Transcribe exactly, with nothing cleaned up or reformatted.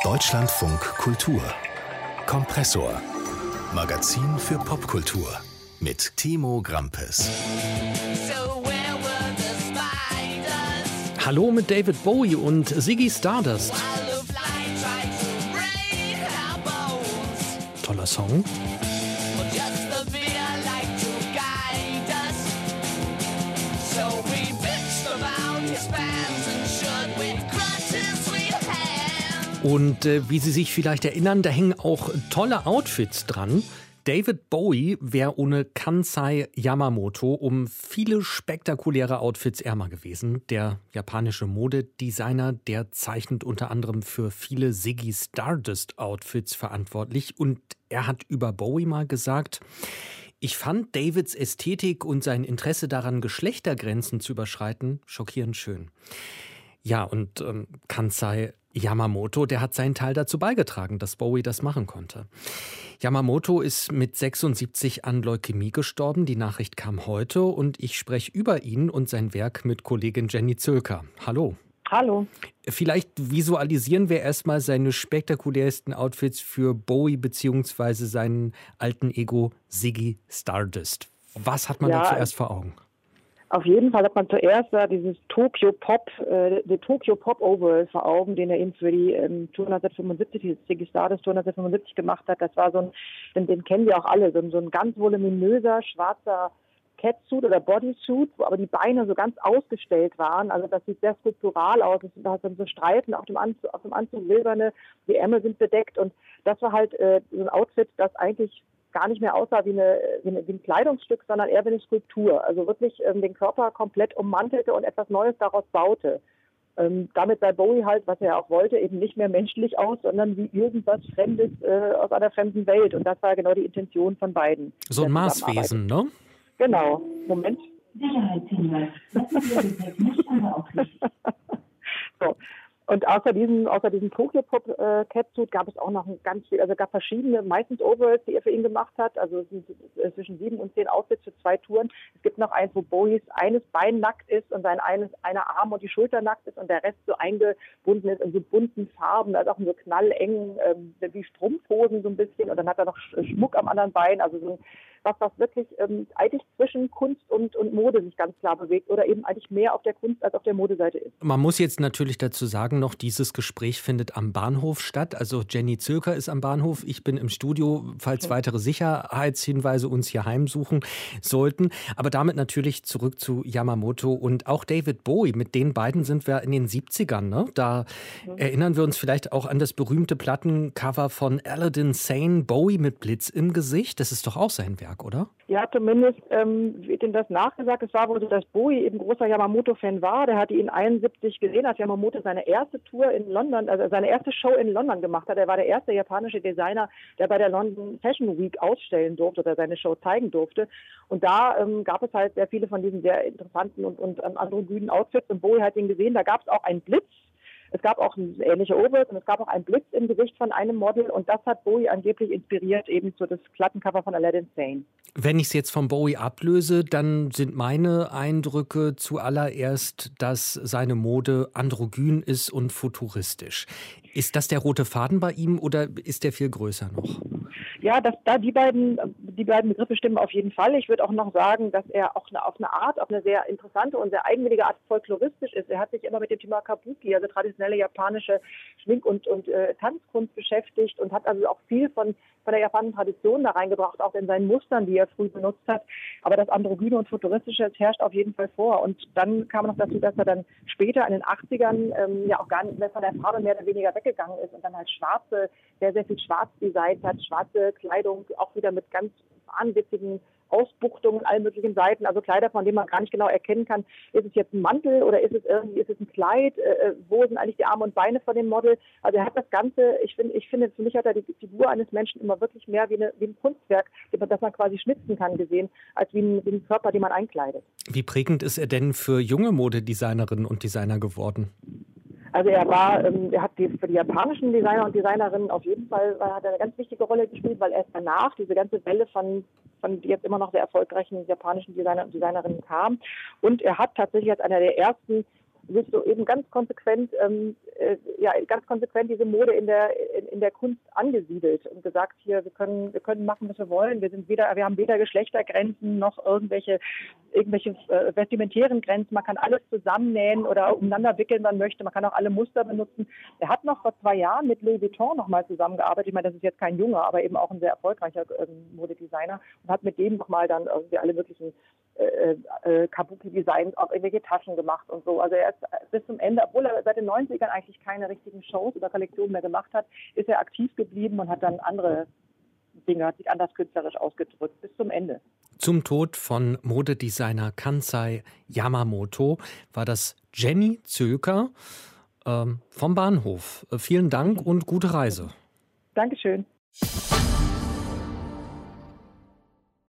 Deutschlandfunk Kultur Kompressor. Magazin für Popkultur mit Timo Grampes. Hallo mit David Bowie und Ziggy Stardust. Toller Song. Und äh, wie Sie sich vielleicht erinnern, da hängen auch tolle Outfits dran. David Bowie wäre ohne Kansai Yamamoto um viele spektakuläre Outfits ärmer gewesen. Der japanische Modedesigner, der zeichnet unter anderem für viele Ziggy Stardust Outfits verantwortlich. Und er hat über Bowie mal gesagt: Ich fand Davids Ästhetik und sein Interesse daran, Geschlechtergrenzen zu überschreiten, schockierend schön. Ja, und ähm, Kansai Yamamoto, der hat seinen Teil dazu beigetragen, dass Bowie das machen konnte. Yamamoto ist mit sechsundsiebzig an Leukämie gestorben. Die Nachricht kam heute und ich spreche über ihn und sein Werk mit Kollegin Jenny Zülker. Hallo. Hallo. Vielleicht visualisieren wir erstmal seine spektakulärsten Outfits für Bowie bzw. seinen alten Ego Ziggy Stardust. Was hat man ja da zuerst vor Augen? Auf jeden Fall hat man zuerst da dieses Tokyo Pop, äh, die Tokyo Pop Overall vor Augen, den er eben für die ähm, Tour neunzehnhundertfünfundsiebzig, die Ziggy Stardust Tour neunzehnhundertfünfundsiebzig gemacht hat. Das war so ein, den, den kennen wir auch alle, so ein, so ein ganz voluminöser, schwarzer Catsuit oder Bodysuit, wo aber die Beine so ganz ausgestellt waren. Also das sieht sehr skulptural aus. Da hat dann so Streifen auf dem Anzug, auf dem Anzug silberne, die Ärmel sind bedeckt. Und das war halt äh, so ein Outfit, das eigentlich gar nicht mehr aussah wie, eine, wie, eine, wie ein Kleidungsstück, sondern eher wie eine Skulptur. Also wirklich ähm, den Körper komplett ummantelte und etwas Neues daraus baute. Ähm, damit sah Bowie halt, was er ja auch wollte, eben nicht mehr menschlich aus, sondern wie irgendwas Fremdes äh, aus einer fremden Welt. Und das war genau die Intention von beiden. So ein Marswesen, ne? Genau. Moment. Sicherheitshinweis. Nicht aber auch nicht. So. Und außer diesem, außer diesem Tokyo Pop äh, Catsuit gab es auch noch ein ganz viel, also gab verschiedene, meistens Overalls, die er für ihn gemacht hat. Also es sind äh, zwischen sieben und zehn Outfits für zwei Touren. Es gibt noch eins, wo Bowies eines Bein nackt ist und sein eines, einer Arm und die Schulter nackt ist und der Rest so eingebunden ist in so bunten Farben, also auch in so knallengen, ähm, wie Strumpfhosen so ein bisschen. Und dann hat er noch Schmuck am anderen Bein, also so ein was, was wirklich ähm, eigentlich zwischen Kunst und, und Mode sich ganz klar bewegt oder eben eigentlich mehr auf der Kunst als auf der Modeseite ist. Man muss jetzt natürlich dazu sagen noch, dieses Gespräch findet am Bahnhof statt. Also Jenny Zülker ist am Bahnhof, ich bin im Studio, falls weitere Sicherheitshinweise uns hier heimsuchen sollten. Aber damit natürlich zurück zu Yamamoto und auch David Bowie. Mit den beiden sind wir in den siebzigern. Ne? Da mhm. erinnern wir uns vielleicht auch an das berühmte Plattencover von Aladdin Sane, Bowie mit Blitz im Gesicht. Das ist doch auch sein Werk, oder? Ja, zumindest ähm, wird ihm das nachgesagt. Es war wohl so, dass Bowie eben großer Yamamoto-Fan war. Der hatte ihn einundsiebzig gesehen, als Yamamoto seine erste Tour in London, also seine erste Show in London gemacht hat. Er war der erste japanische Designer, der bei der London Fashion Week ausstellen durfte oder seine Show zeigen durfte. Und da ähm, gab es halt sehr viele von diesen sehr interessanten und, und ähm, androgynen Outfits. Und Bowie hat ihn gesehen. Da gab es auch einen Blitz. Es gab auch ähnliche Overalls und es gab auch einen Blitz im Gesicht von einem Model und das hat Bowie angeblich inspiriert, eben zu das Plattencover von Aladdin Sane. Wenn ich es jetzt von Bowie ablöse, dann sind meine Eindrücke zuallererst, dass seine Mode androgyn ist und futuristisch. Ist das der rote Faden bei ihm oder ist der viel größer noch? Ja, das, da die beiden, die beiden Begriffe stimmen auf jeden Fall. Ich würde auch noch sagen, dass er auch eine, auf eine Art, auf eine sehr interessante und sehr eigenwillige Art folkloristisch ist. Er hat sich immer mit dem Thema Kabuki, also traditionelle japanische Schmink- und, und äh, Tanzkunst beschäftigt und hat also auch viel von, von der japanischen Tradition da reingebracht, auch in seinen Mustern, die er früh benutzt hat. Aber das Androgyne und Futuristische, das herrscht auf jeden Fall vor. Und dann kam noch dazu, dass er dann später in den achtzigern ähm, ja auch gar nicht mehr von der Farbe mehr oder weniger weggegangen ist und dann halt schwarze, sehr, sehr viel schwarz designt hat, schwarze Kleidung, auch wieder mit ganz wahnwitzigen Ausbuchtungen, allen möglichen Seiten, also Kleider, von denen man gar nicht genau erkennen kann, ist es jetzt ein Mantel oder ist es irgendwie, ist es ein Kleid, äh, wo sind eigentlich die Arme und Beine von dem Model? Also er hat das Ganze, ich finde, ich finde, für mich hat er die Figur eines Menschen immer wirklich mehr wie, eine, wie ein Kunstwerk, das man quasi schnitzen kann, gesehen, als wie ein, wie ein Körper, den man einkleidet. Wie prägend ist er denn für junge Modedesignerinnen und Designer geworden? Also er war, ähm, er hat die, für die japanischen Designer und Designerinnen auf jeden Fall war, hat er eine ganz wichtige Rolle gespielt, weil erst danach diese ganze Welle von, von jetzt immer noch sehr erfolgreichen japanischen Designer und Designerinnen kam. Und er hat tatsächlich als einer der ersten sich so eben ganz konsequent, ähm, äh, ja, ganz konsequent diese Mode in der in, in der Kunst angesiedelt und gesagt, hier, wir können wir können machen, was wir wollen. Wir sind weder, wir haben weder Geschlechtergrenzen noch irgendwelche irgendwelche äh, vestimentären Grenzen. Man kann alles zusammennähen oder umeinander wickeln, man möchte. Man kann auch alle Muster benutzen. Er hat noch vor zwei Jahren mit Louis Vuitton nochmal zusammengearbeitet. Ich meine, das ist jetzt kein junger, aber eben auch ein sehr erfolgreicher ähm, Modedesigner und hat mit dem nochmal dann irgendwie alle möglichen äh, äh, Kabuki-Designs, auch irgendwelche Taschen gemacht und so. Also er ist bis zum Ende, obwohl er seit den neunzigern eigentlich keine richtigen Shows oder Kollektionen mehr gemacht hat, ist er aktiv geblieben und hat dann andere Dinge, hat sich anders künstlerisch ausgedrückt, bis zum Ende. Zum Tod von Modedesigner Kansai Yamamoto war das Jenny Zöker ähm, vom Bahnhof. Äh, vielen Dank und gute Reise. Dankeschön.